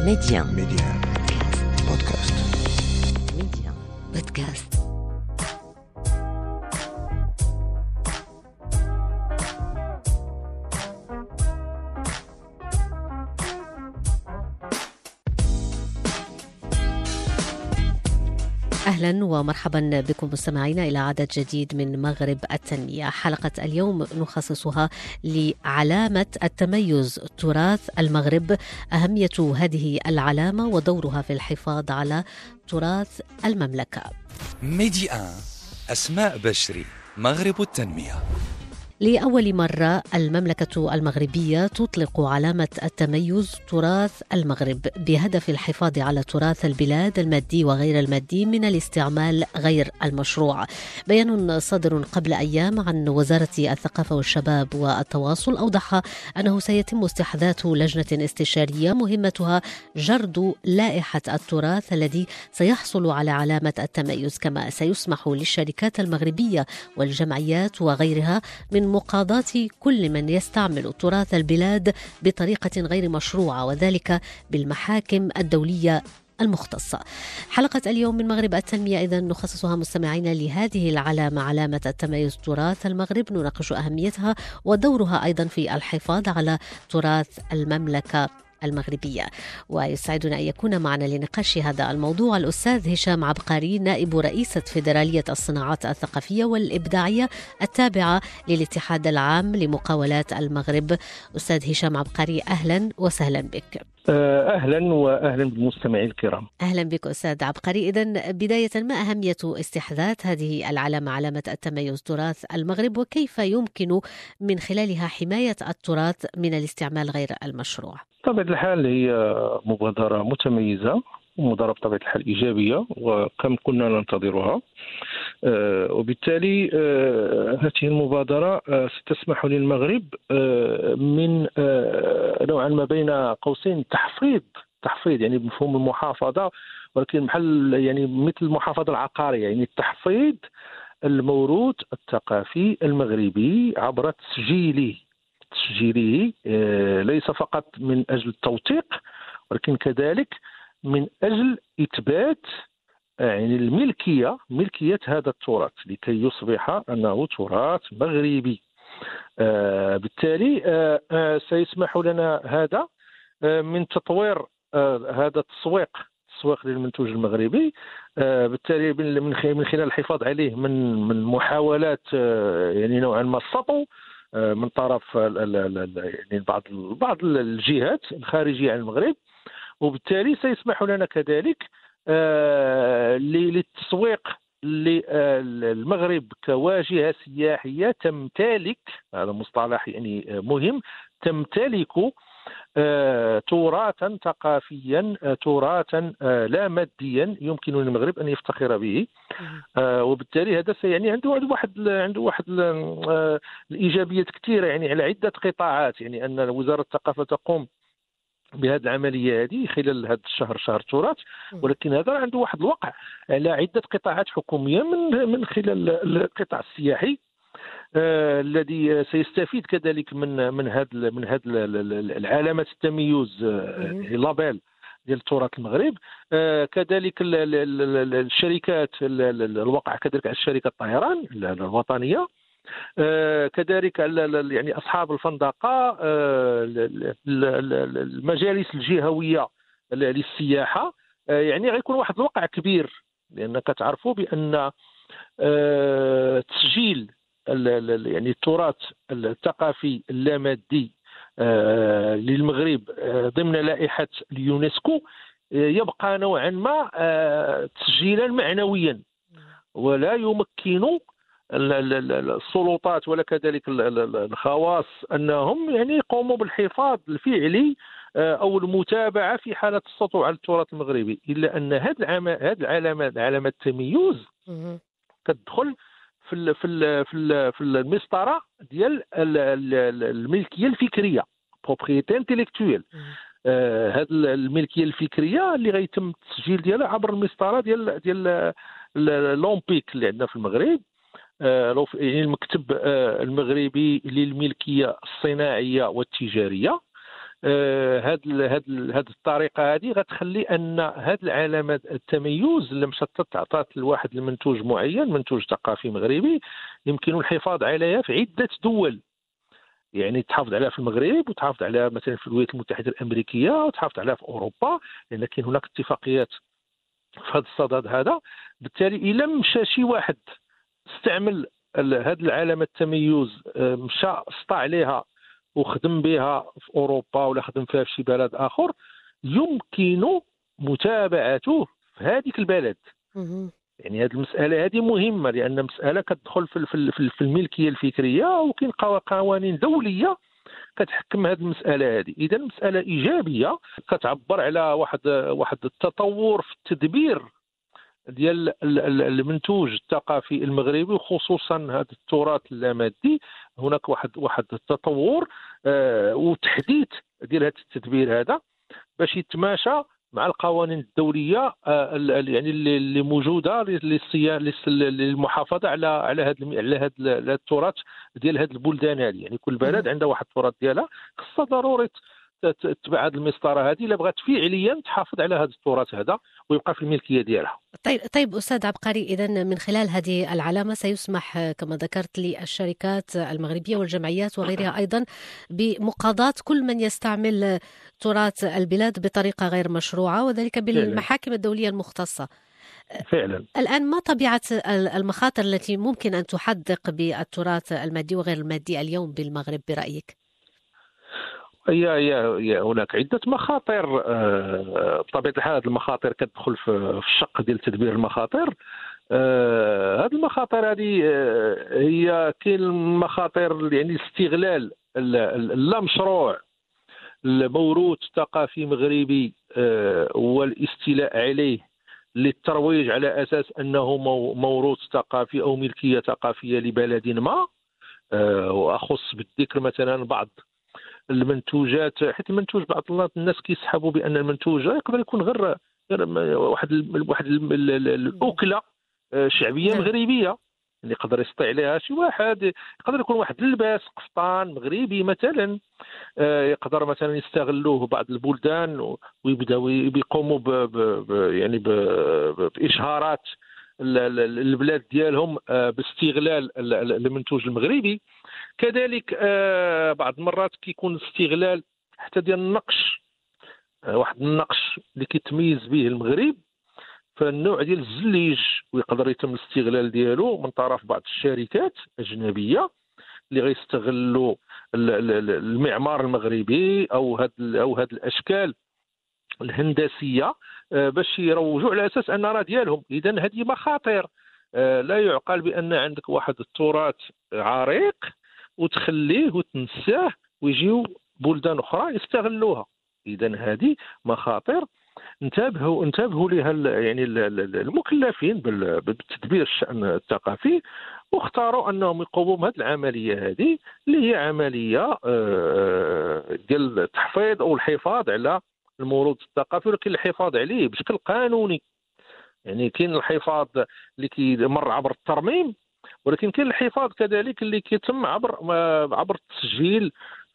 Média Podcast. Média Podcast. أهلا ومرحبا بكم مستمعينا إلى عدد جديد من مغرب التنمية. حلقة اليوم نخصصها لعلامة التميز تراث المغرب، أهمية هذه العلامة ودورها في الحفاظ على تراث المملكة. ميدي أسماء بشري، مغرب التنمية. لأول مرة المملكة المغربية تطلق علامة التميز تراث المغرب بهدف الحفاظ على تراث البلاد المادي وغير المادي من الاستعمال غير المشروع. بيان صادر قبل أيام عن وزارة الثقافة والشباب والتواصل أوضح أنه سيتم استحداث لجنة استشارية مهمتها جرد لائحة التراث الذي سيحصل على علامة التميز، كما سيسمح للشركات المغربية والجمعيات وغيرها من مقاضاة كل من يستعمل تراث البلاد بطريقة غير مشروعة، وذلك بالمحاكم الدولية المختصة. حلقة اليوم من مغرب التنمية إذن نخصصها مستمعين لهذه العلامة، علامة التميز تراث المغرب، نناقش أهميتها ودورها أيضا في الحفاظ على تراث المملكة المغربية. ويسعدنا أن يكون معنا لنقاش هذا الموضوع الأستاذ هشام عبقري، نائب رئيسة فيدرالية الصناعات الثقافية والإبداعية التابعة للاتحاد العام لمقاولات المغرب. أستاذ هشام عبقري، أهلا وسهلا بك. أهلا وأهلا بالمستمعين الكرام. أهلا بك أستاذ عبقري. إذن بداية، ما أهمية استحداث هذه العلامة، علامة التميز تراث المغرب، وكيف يمكن من خلالها حماية التراث من الاستعمال غير المشروع؟ بطبيعة الحال هي مبادرة متميزة ومبادرة بطبيعة الحال إيجابية وكم كنا ننتظرها. وبالتالي هذه المبادرة ستسمح للمغرب من نوعا ما بين قوسين تحفيظ يعني بمفهوم المحافظة، ولكن محل يعني مثل المحافظة العقارية، يعني تحفيظ الموروث الثقافي المغربي عبر تسجيله ليس فقط من أجل التوثيق، ولكن كذلك من أجل إثبات يعني ملكية هذا التراث لكي يصبح أنه تراث مغربي. بالتالي سيسمح لنا هذا من تطوير هذا التسويق للمنتوج المغربي، بالتالي من خلال الحفاظ عليه من محاولات يعني نوعا ما السطو من طرف يعني بعض الجهات الخارجية عن المغرب، وبالتالي سيسمح لنا كذلك للتسويق للمغرب كواجهة سياحية تمتلك، هذا مصطلح يعني مهم، تمتلك تراثا ثقافيا، تراثا لا ماديا يمكن للمغرب ان يفتخر به. وبالتالي هذا يعني عنده واحد الايجابيات كثيره يعني على عده قطاعات، يعني ان وزاره الثقافه تقوم بهذه العمليه هذه خلال هذا الشهر، شهر التراث، ولكن هذا عنده واحد الوقع على عده قطاعات حكوميه من خلال القطاع السياحي الذي سيستفيد كذلك من هذا العلامة التميز، لابيل ديال التراث المغرب. كذلك الشركات الوقع كذلك على شركة الطيران الوطنية، كذلك يعني أصحاب الفندقة، المجالس الجهوية للسياحة، يعني غيكون واحد الوقع كبير، لأنك تعرفوا بأن تسجيل يعني التراث الثقافي اللامادي للمغرب ضمن لائحة اليونسكو يبقى نوعا ما تسجيلا معنويا، ولا يمكن السلطات ولا كذلك الخواص أنهم يعني يقوموا بالحفاظ الفعلي أو المتابعة في حالة السطو على التراث المغربي، إلا أن هذه العلامة، علامة التميز، تدخل في المسطره ديال الملكيه الفكريه، بروبريتي انتيليكتويل. هذه الملكيه الفكريه اللي غيتم التسجيل ديالها عبر المسطره ديال لومبيك اللي عندنا في المغرب، يعني المكتب المغربي للملكيه الصناعيه والتجاريه. هاد الطريقه هذه غتخلي ان هاد العلامات التميز اللي مشات تعطات لواحد المنتوج معين، منتوج ثقافي مغربي، يمكن الحفاظ عليها في عده دول. يعني تحافظ عليها في المغرب، وتحافظ عليها مثلا في الولايات المتحده الامريكيه، وتحافظ عليها في اوروبا، لان كاين هناك اتفاقيات في هذا الصدد هذا. بالتالي الا مشى شي واحد استعمل هذه العلامه التميز، مشى سطع عليها وخدم بها في اوروبا ولا خدم فيها في شي بلد اخر، يمكن متابعته في هذيك البلد. يعني هذه المساله هذه مهمه، لان مساله كتدخل في الملكيه الفكريه، وكاين قوانين دوليه كتحكم هذه المساله هذه. اذا مساله ايجابيه كتعبر على واحد التطور في التدبير ديال المنتوج الثقافي المغربي، وخصوصا هذا التراث اللامادي. هناك واحد التطور وتحديث ديال هذا التدبير هذا باش يتماشى مع القوانين الدوليه يعني اللي موجوده للمحافظه على هذا التراث ديال هذه البلدان هذه. يعني كل بلد عندها واحد التراث ديالها، خصها ضروري تتبع هذه المسطره هذه الا بغات فعليا تحافظ على هذا التراث هذا ويبقى في الملكيه ديالها. طيب أستاذ عبقري، إذن من خلال هذه العلامة سيسمح كما ذكرت للشركات المغربية والجمعيات وغيرها أيضا بمقاضاة كل من يستعمل تراث البلاد بطريقة غير مشروعة، وذلك بالمحاكم الدولية المختصة. فعلا. الآن ما طبيعة المخاطر التي ممكن أن تحدق بالتراث المادي وغير المادي اليوم بالمغرب برأيك؟ هي هناك عده مخاطر. بطبيعه الحال هذه المخاطر كتدخل في الشق ديال تدبير المخاطر. هذه المخاطر هذه هي كاين المخاطر، يعني استغلال اللا مشروع الموروث الثقافي المغربي والاستيلاء عليه للترويج على اساس انه موروث ثقافي او ملكيه ثقافيه لبلد ما. واخص بالذكر مثلا بعض المنتوجات، حيت المنتوج بعض الناس كيسحبوا بان المنتوج يقدر يكون غير واحد الاكله شعبيه مغربيه، اللي يقدر يسطي عليها شي واحد. يقدر يكون واحد اللباس قفطان مغربي مثلا، يقدر مثلا يستغلوه بعض البلدان ويبداو يقوموا يعني باشهارات البلاد ديالهم باستغلال المنتوج المغربي. كذلك بعض المرات كيكون استغلال حتى ديال النقش، واحد النقش اللي كيتميز به المغرب، فالنوع ديال الزليج، ويقدر يتم الاستغلال ديالو من طرف بعض الشركات اجنبيه اللي غيستغلوا المعمار المغربي او هاد الاشكال الهندسيه باش يروجوا على اساس ان راه ديالهم. اذا هذه مخاطر. لا يعقل بان عندك واحد التراث عريق وتخليه وتنساه ويجيو بلدان اخرى يستغلوها. اذا هذه مخاطر انتبهوا لها يعني المكلفين بالتدبير الشأن الثقافي، واختاروا انهم يقوموا بهذه العمليه هذه اللي هي عمليه ديال التحفيظ او الحفاظ على الموروث الثقافي، ولكن الحفاظ عليه بشكل قانوني. يعني كاين الحفاظ اللي كيمر عبر الترميم، ولكن كاين الحفاظ كذلك اللي كيتم عبر التسجيل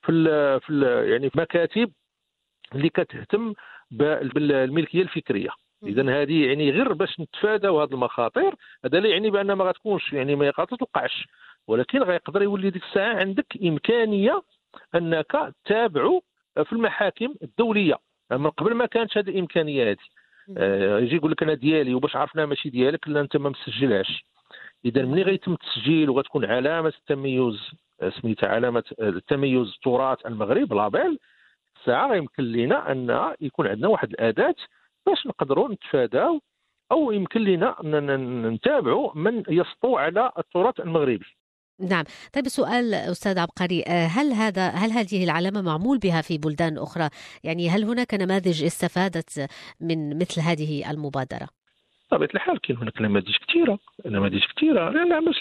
يعني في مكاتب اللي كتهتم بالملكيه الفكريه. اذا هذه يعني غير باش نتفاداو هذه المخاطر. هذا لا يعني بان ما غتكونش، يعني ما غتوقعش، ولكن غيقدر يولي ديك الساعه عندك امكانيه انك تتابعوا في المحاكم الدوليه. من قبل ما كانتش هذه الامكانيه هذه. يجي يقول لك انا ديالي، وباش عرفنا ماشي ديالك لا انت ما مسجلهاش. اذا ملي غيتم التسجيل وغتكون علامه التميز سميتها علامه التميز تراث المغرب لابيل، الساعه غيمكن لنا ان يكون عندنا واحد الاداه باش نقدروا نتفاداو او يمكن لنا نتابعوا من يسطو على التراث المغربي. نعم. طيب السؤال أستاذ عبقري، هل هذه العلامة معمول بها في بلدان أخرى؟ يعني هل هناك نماذج استفادت من مثل هذه المبادرة؟ بطبيعة الحال كاين هناك نماذج كثيرة. لا باش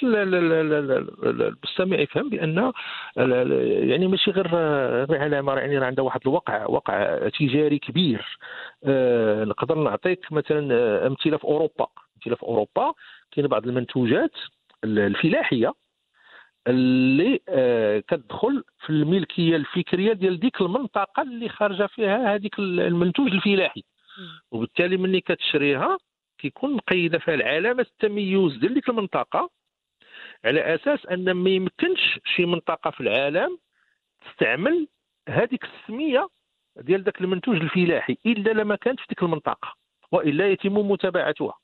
المستمع يفهم بأن يعني ماشي غير علامة، يعني عندها واحد وقع تجاري كبير. نقدر نعطيك مثلا أمثلة في أوروبا. كاين بعض المنتوجات الفلاحية اللي كتدخل في الملكيه الفكريه ديال ديك المنطقه اللي خارجه فيها هذيك المنتوج الفلاحي. وبالتالي ملي كتشريها كيكون مقيده فيها العلامه التميز ديال ديك المنطقه، على اساس ان ما يمكنش شي منطقه في العالم تستعمل هذيك السميه ديال ذاك المنتوج الفلاحي الا لما كانت في ديك المنطقه، والا يتم متابعتها.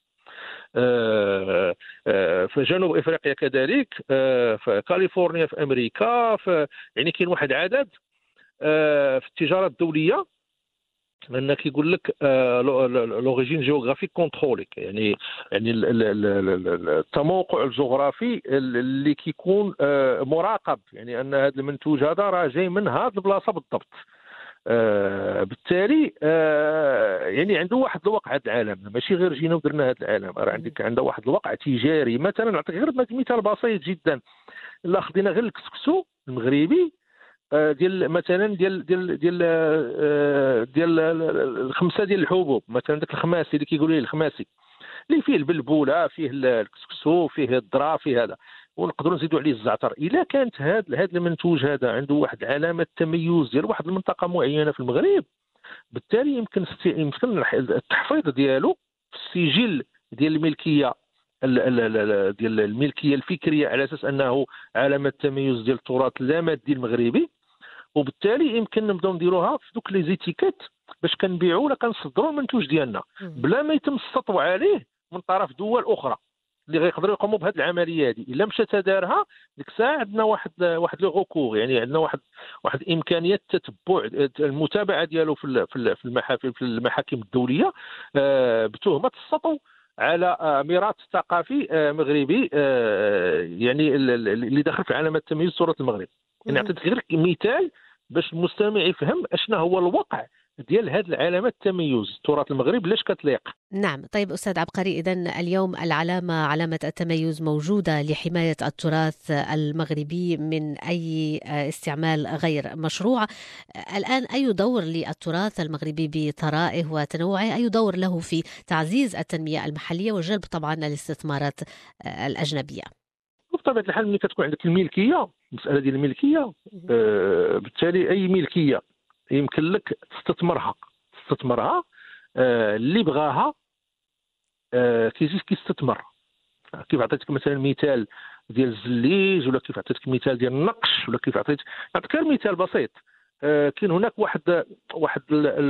في جنوب افريقيا كذلك، في كاليفورنيا في امريكا، يعني كاين واحد العدد في التجاره الدوليه ان كيقول لك لوريجين جيوغرافيك كونتروليك، يعني التموقع الجغرافي اللي كيكون مراقب، يعني ان هذا المنتوج هذا راه جاي من هذه البلاصه بالضبط. بالتالي يعني عنده واحد الوقع هذا العالم، ماشي غير جينا ودرنا هذا العالم، راه عندك عنده واحد الوقع تجاري. مثلا نعطيك غير مثال بسيط جدا، الا خدينا غير الكسكسو المغربي ديال مثلا ديال الخمسه ديال الحبوب، مثلا داك الخماسي اللي كيقولوا ليه الخماسي، اللي فيه البلبوله، فيه الكسكسو، فيه الذره، فيه هذا، ونقدروا نزيدوا عليه الزعتر. الا كانت هذا المنتوج هذا عنده واحد علامه تميز ديال واحد المنطقه معينه في المغرب، بالتالي يمكن التحفيظ ديالو في السجل ديال الملكيه ديال الملكيه الفكريه، على اساس انه علامه تميز ديال التراث اللامادي المغربي. وبالتالي يمكن نبداو نديروها في دوك لي زيتيكيت باش كنبيعوا ولا كنصدروا المنتوج ديالنا بلا ما يتم السطو عليه من طرف دول اخرى اللي غيقدروا يقوموا بهذه العمليه هذه. الا مشات دارها ديك الساعه عندنا واحد لو غوكور، يعني عندنا واحد امكانيه تتبع المتابعه ديالو في المحاكم الدوليه بتهمه السطو على ميراث ثقافي مغربي، يعني اللي داخل في علامه تمييز تراث المغرب. يعني عطيتك غير مثال باش المستمع يفهم اشنا هو الواقع ديال هذه العلامه التميز تراث المغرب لاش كتليق. نعم. طيب أستاذ عبقري، إذن اليوم علامة التميز موجودة لحماية التراث المغربي من أي استعمال غير مشروع. الآن أي دور للتراث المغربي بثرائه وتنوعه، أي دور له في تعزيز التنمية المحلية وجلب طبعا الاستثمارات الأجنبية؟ بطبيعة الحال ملي كتكون عندك الملكية، المسألة ديال الملكية، بالتالي أي ملكية يمكن لك تستثمرها اللي بغاها كيجي كيستثمر. كيف عطيتك مثلا مثال ديال الزليج، ولا كيف عطيتك مثال ديال النقش، ولا كيف نعطيك غير مثال بسيط. كاين هناك واحد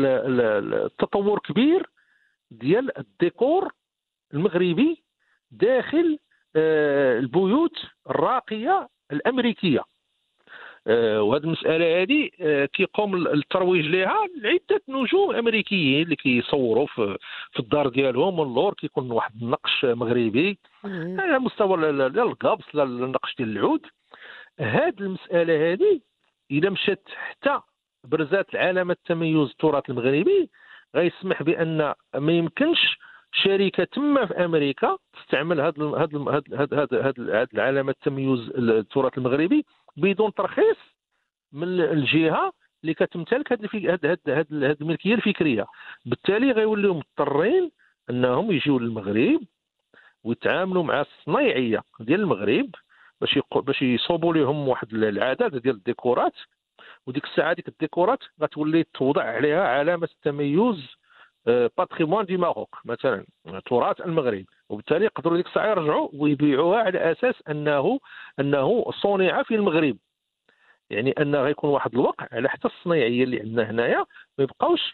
التطور كبير ديال الديكور المغربي داخل البيوت الراقيه الامريكيه. وهذه المساله هذه كيقوم الترويج لها لعده نجوم امريكيين اللي كيصوروا في الدار ديالهم، واللور كيكون واحد النقش مغربي على مستوى القبص النقش ديال العود. هذه المساله هذه اذا مشات حتى برزات علامه تميز التراث المغربي، غيسمح بان ما يمكنش شركه تما في امريكا تستعمل هذه العلامه تميز التراث المغربي بدون ترخيص من الجهه اللي كتمتلك هذه الملكيه الفكريه. بالتالي غيوليو مضطرين انهم يجيو للمغرب ويتعاملوا مع الصنايعيه ديال المغرب باش يصوبوا لهم واحد العدد ديال الديكورات، وديك الساعه ديك الديكورات غتولي توضع عليها علامه التميز باتريمون دي ماروك مثلا، تراث المغرب. وبالتالي يقدروا ديك الساعه يرجعوا ويبيعوها على اساس انه صنع في المغرب. يعني ان غيكون واحد الوقع على حتى الصنايعيه اللي عندنا هنايا ما يبقاوش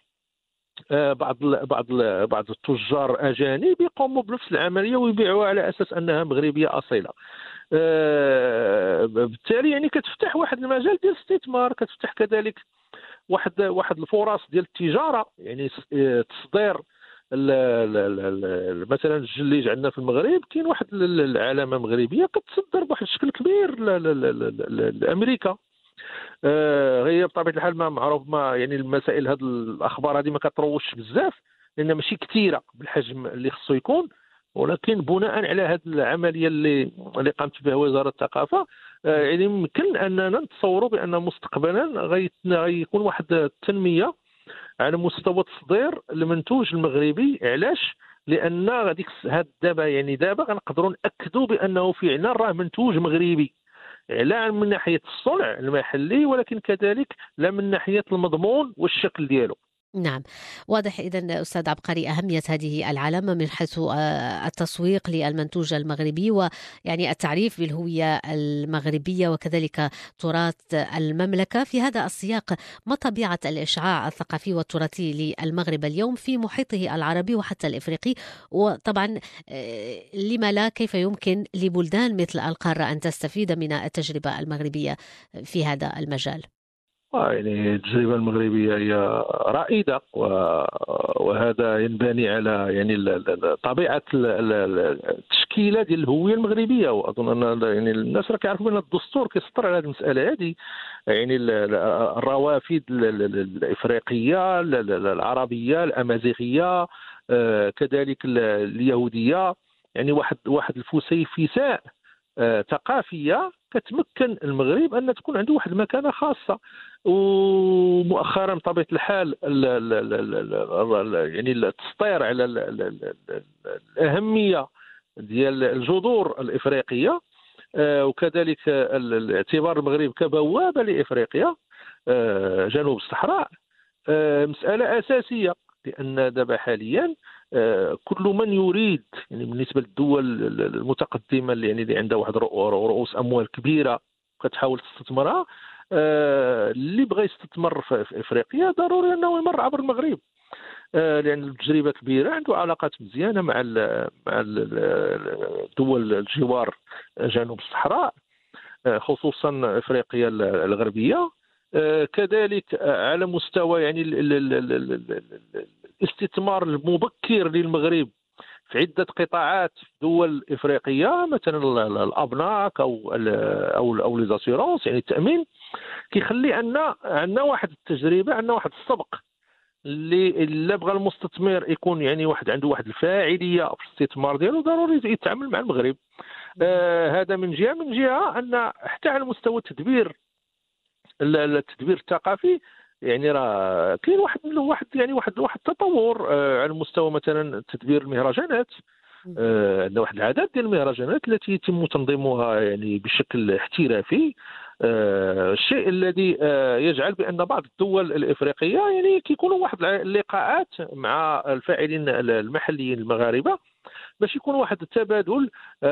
بعض التجار اجانب يقوموا بنفس العمليه ويبيعوها على اساس انها مغربيه اصيله. بالتالي يعني كتفتح واحد المجال ديال الاستثمار، كتفتح كذلك واحد الفرص ديال التجاره، يعني تصدير مثلا الجليج عندنا في المغرب، كاين واحد العلامه مغربيه كتصدر بواحد الشكل كبير لامريكا. هي بطبيعه الحال ما معروف، ما يعني المسائل هذه الاخبار هذه ما كتروجش بزاف لان ماشي كثيره بالحجم اللي خصو يكون، ولكن بناء على هذه العمليه اللي قامت بها وزاره الثقافه، يعني يمكن اننا نتصوروا بان مستقبلا غيكون واحد التنميه على مستوى تصدير المنتوج المغربي. علاش؟ لان غاديك دابا غنقدروا ناكدوا بانه فعلا راه منتوج مغربي. لا من ناحيه الصنع المحلي ولكن كذلك لا من ناحيه المضمون والشكل ديالو. نعم، واضح إذن أستاذ عبقري أهمية هذه العلامة من حيث التسويق للمنتوج المغربي، ويعني التعريف بالهوية المغربية وكذلك تراث المملكة. في هذا السياق، ما طبيعة الإشعاع الثقافي والتراثي للمغرب اليوم في محيطه العربي وحتى الإفريقي؟ وطبعا لما لا، كيف يمكن لبلدان مثل القارة أن تستفيد من التجربة المغربية في هذا المجال؟ يعني التجربة المغربية هي رائدة، وهذا ينبني على يعني طبيعة التشكيلة ديال الهوية المغربية. وأظن أن يعني الناس راه كيعرفوا أن الدستور كيسطر على هذه المسألة هذه، يعني الروافد الإفريقية العربية الأمازيغية كذلك اليهودية، يعني واحد الفسيفساء ثقافية كتمكن المغرب أن تكون عنده واحد المكانة خاصة. ومؤخرا بطبيعة الحال يعني التسطير على الأهمية ديال الجذور الإفريقية، وكذلك اعتبار المغرب كبوابة لإفريقيا جنوب الصحراء مسألة أساسية. لأن دابا حاليا كل من يريد، يعني بالنسبة للدول المتقدمة اللي عندها واحد رؤوس أموال كبيرة كتحاول تستثمرها، اللي بغى يستثمر في افريقيا ضروري انه يمر عبر المغرب، لان التجربه كبيره، عنده علاقات مزيانه مع دول الجوار جنوب الصحراء، خصوصا افريقيا الغربيه. كذلك على مستوى يعني الاستثمار المبكر للمغرب في عدة قطاعات في دول إفريقية، مثلا الأبناك أو لي زاسيرونس، يعني التأمين، كيخلي عندنا واحد التجربة، عندنا واحد السبق اللي بغى المستثمر يكون يعني عنده واحد الفاعلية في الاستثمار ديالو، ضروري يتعامل مع المغرب. هذا من جهة أن حتى على مستوى التدبير الثقافي، يعني راه كاين واحد التطور على مستوى مثلا تدبير المهرجانات. عندنا واحد العدد ديال المهرجانات التي يتم تنظيمها يعني بشكل احترافي، الشيء الذي يجعل بان بعض الدول الافريقيه يعني كيكونوا واحد اللقاءات مع الفاعلين المحليين المغاربه باش يكون واحد التبادل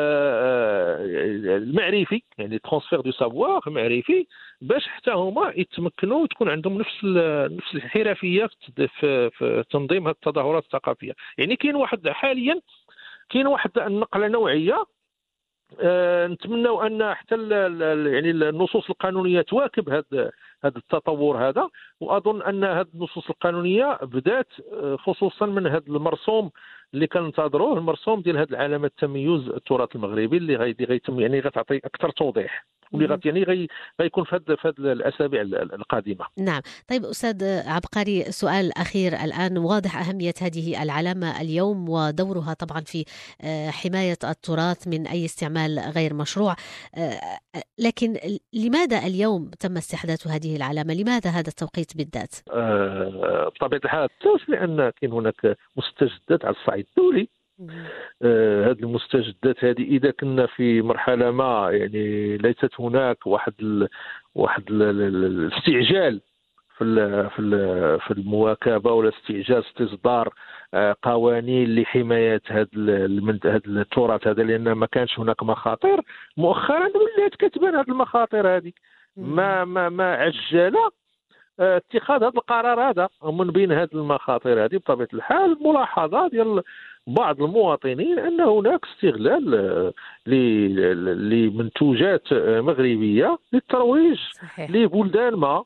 المعرفي، يعني ترانسفير دو سافوار معرفي، باش حتى هما يتمكنوا تكون عندهم نفس الحرفيه في تنظيم هذه التظاهرات الثقافيه. يعني حاليا كاين واحد النقله نوعيه، نتمنوا ان حتى يعني النصوص القانونيه تواكب هذا التطور هذا. واظن ان هذه النصوص القانونيه بدات خصوصا من هذا المرسوم اللي كننتظروه، المرسوم ديال هذه العلامه التميز التراث المغربي، اللي غيتم يعني غتعطي اكثر توضيح، واللي يعني غيكون في هذه الاسابيع القادمه. نعم. طيب أستاذ عبقري، سؤال أخير الآن. واضح أهمية هذه العلامة اليوم ودورها طبعا في حماية التراث من أي استعمال غير مشروع، لكن لماذا اليوم تم استحداث هذه العلامة؟ لماذا هذا التوقيت بالذات؟ بطبيعة الحال لأن كاين هناك مستجدات على الصعيد الدولي. هذه المستجدات هذه اذا كنا في مرحله ما يعني ليست هناك واحد الاستعجال في المواكبه، ولا استعجال استصدار قوانين لحمايه هذا التراث هذا، لان ما كانش هناك مخاطر. مؤخرا ولات كتبان هذه المخاطر هذه، ما عجل اتخاذ هذا القرار هذا. ومن بين هذه المخاطر هذه بطبيعه الحال ملاحظه ديال بعض المواطنين ان هناك استغلال لمنتوجات مغربيه للترويج لبلدان ما.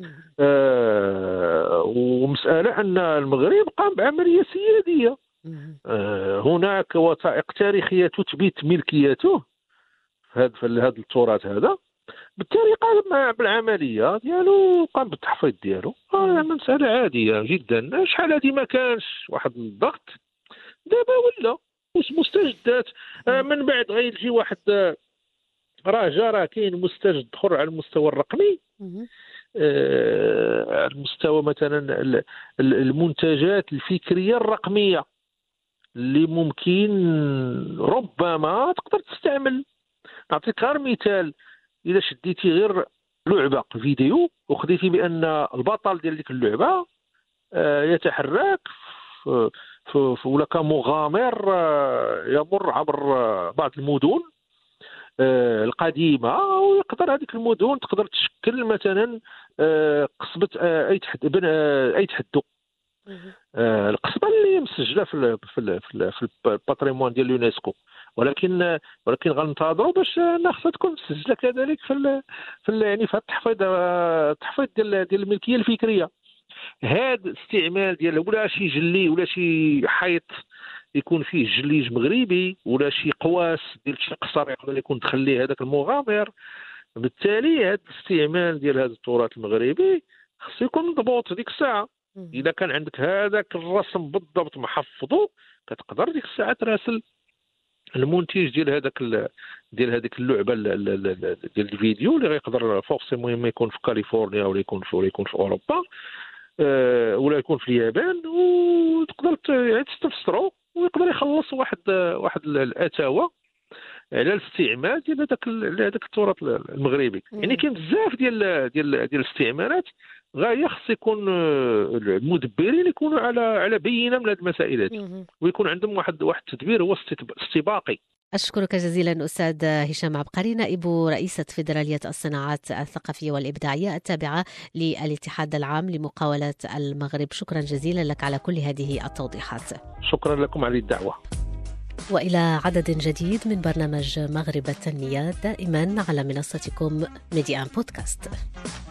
ومساله ان المغرب قام بعمليه سياديه، هناك وثائق تاريخيه تثبت ملكيته في هذا التراث هذا، بالتالي قام بالعمليه ديالو، قام بالتحفيظ ديالو. مساله عاديه جدا. شحال هذه ما كانش واحد الضغط، دابا ولا مستجدات. من بعد غيجي واحد راه كاين مستجد اخر على المستوى الرقمي، على المستوى مثلا المنتجات الفكريه الرقميه اللي ممكن ربما تقدر تستعمل. نعطيك غير مثال، اذا شديتي غير لعبه فيديو وخديتي بان البطل ديال ديك اللعبه يتحرك ولا كمغامر يمر عبر بعض المدن القديمه، ويقدر هذيك المدن تقدر تشكل مثلا قصبه اي تحدو. القصبه اللي مسجله في الباتريمون ديال اليونسكو، ولكن غننتظروا باش خصها تكون مسجله كذلك يعني في التحفيظ ديال الملكيه الفكريه. هذا الاستعمال ديال ولا شي جلي ولا شي حيط يكون فيه جليج مغربي ولا شي قواس ديال شي قصر يقدر يكون دخل ليه هذاك المغامر، بالتالي هذا الاستعمال ديال هذا التراث المغربي خصو يكون مضبوط ديك الساعه. اذا كان عندك هذاك الرسم بالضبط محفظه كتقدر ديك الساعه تراسل المنتج ديال هذيك اللعبه ديال الفيديو اللي غيقدر فورسيمون يكون في كاليفورنيا ولا يكون في اوروبا ولا يكون في اليابان، وتقدر يعني تستفسروا ويقدر يخلص واحد الاتاوه على الاستعمال ديال هذاك التراث المغربي. يعني كاين بزاف ديال الاستعمالات غايه خص يكون المدبرين يكونوا على بينه من هذه المسائل هذه، ويكون عندهم واحد التدبير هو استباقي. أشكرك جزيلا أستاذ هشام عبقري، نائب رئيسة فيدرالية الصناعات الثقافية والإبداعية التابعة للاتحاد العام لمقاولات المغرب. شكرا جزيلا لك على كل هذه التوضيحات. شكرا لكم على الدعوة. وإلى عدد جديد من برنامج مغرب التنمية، دائما على منصتكم ميديان بودكاست.